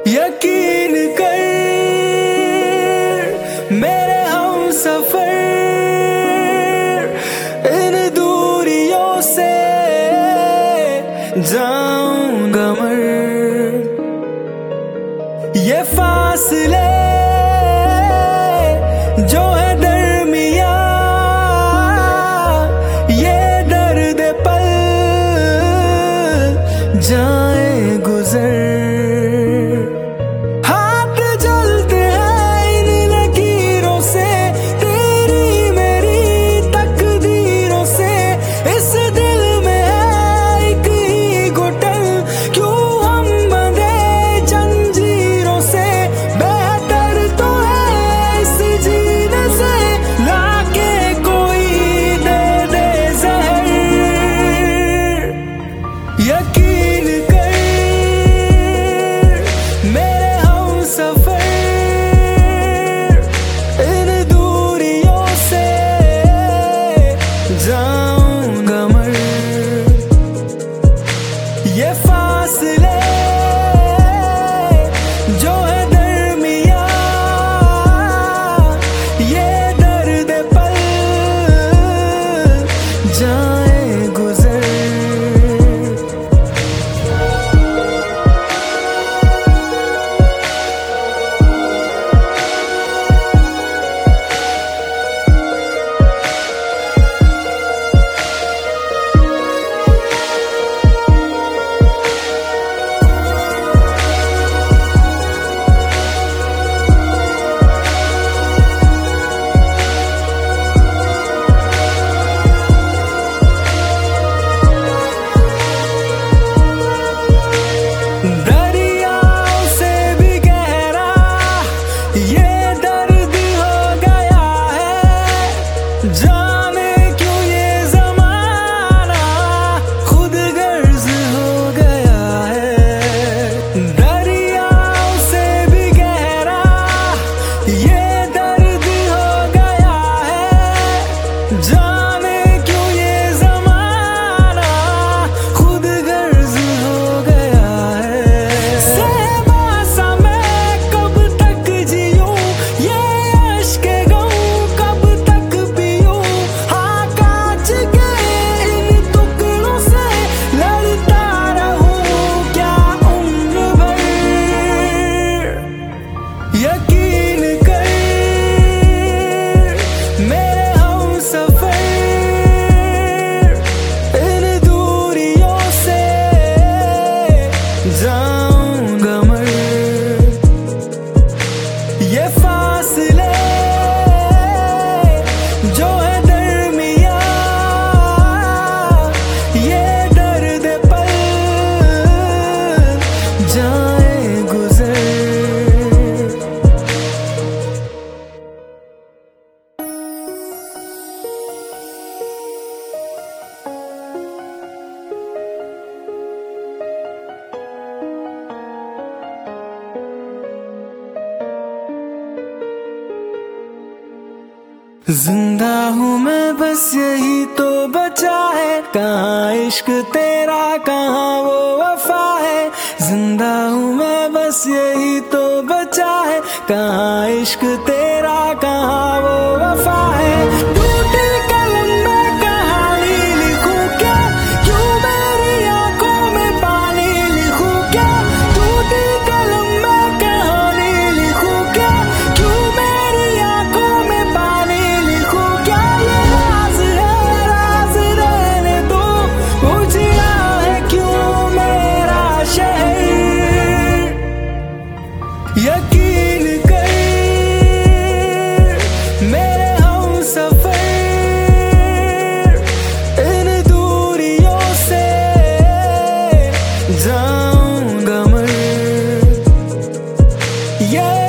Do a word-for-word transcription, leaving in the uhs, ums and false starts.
यकीन कर मेरे हमसफर, इन दूरियों से जाऊंगा मर। ये फासले जो है दरमिया, ये दर्द पल जाए गुजर। हाथ जलते हैं इन लकीरों से, तेरी मेरी तकदीरों से। इस दिल में है एक ही घुटन, क्यों हम बंधे जंजीरों से। बेहतर तो है इस जीने से, लाके कोई दे दे जहर। यकीन कर मेरे हमसफर, इन दूरियों से जाऊंगा मर। ये फासले जो है दरमिया, ये दर्द पल जाए गुजर। दरियाओं से भी गहरा ये दर्द हो गया है, जाने क्यों ये ज़माना खुद गर्ज हो गया है। दरियाओं से भी गहरा ये दर्द हो गया है, जाने क्यों ये ज़माना खुद गर्ज हो गया है। सहमा मैं कब तक जीऊं, ये अश्के गऊं कब तक पीऊं। हाँ कांच के इन टुकड़ों से लड़ता रहूं क्या उम्र भर। यकीन कर मेरे हमसफर, इन दूरियों से जाऊंगा मर। ये फासले जो है दरमिया, ये दर्द पल जाए गुजर। जिंदा हूँ मैं बस यही तो बचा है, कहाँ इश्क तेरा कहाँ वो वफा है। जिंदा हूँ मैं बस यही तो बचा है, कहाँ इश्क तेरा कहाँ वो वफा है। टूटी कलम में कहानी लिखूं क्या, क्यों मेरी आंखों में पानी लिखूं क्या। टूटी कलम में कहानी लिखूं क्या, क्यों मेरी आंखों में पानी लिखूं क्या। ये राज है राज रहने दो, उजिया है क्यों मेरा शहर। यकीन कर मेरे हमसफर, इन दूरियों से जाऊंगा मर। ये